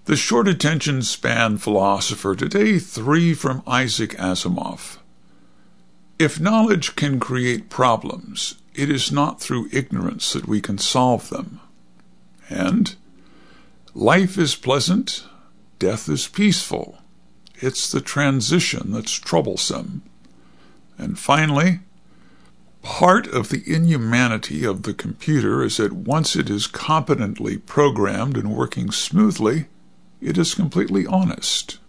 The short attention span philosopher today, 3 from Isaac Asimov. If knowledge can create problems, it is not through ignorance that we can solve them. And life is pleasant, death is peaceful. It's the transition that's troublesome. And finally, part of the inhumanity of the computer is that once it is competently programmed and working smoothly, it is completely honest.